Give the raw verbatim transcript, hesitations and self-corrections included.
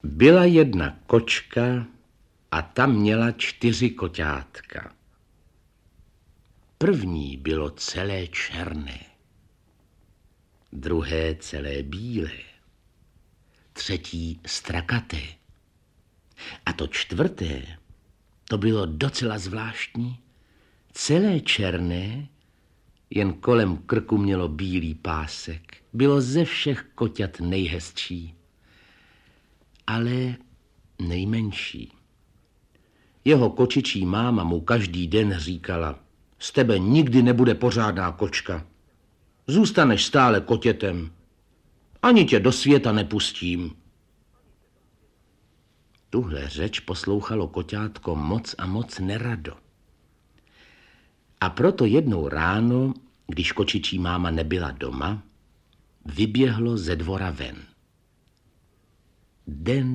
Byla jedna kočka a ta měla čtyři koťátka. První bylo celé černé, druhé celé bílé, třetí strakaté. A to čtvrté, to bylo docela zvláštní, celé černé, jen kolem krku mělo bílý pásek. Bylo ze všech koťat nejhezčí, ale nejmenší. Jeho kočičí máma mu každý den říkala: z tebe nikdy nebude pořádná kočka. Zůstaneš stále kotětem. Ani tě do světa nepustím. Tuhle řeč poslouchalo koťátko moc a moc nerado. A proto jednou ráno, když kočičí máma nebyla doma, vyběhlo ze dvora ven. Den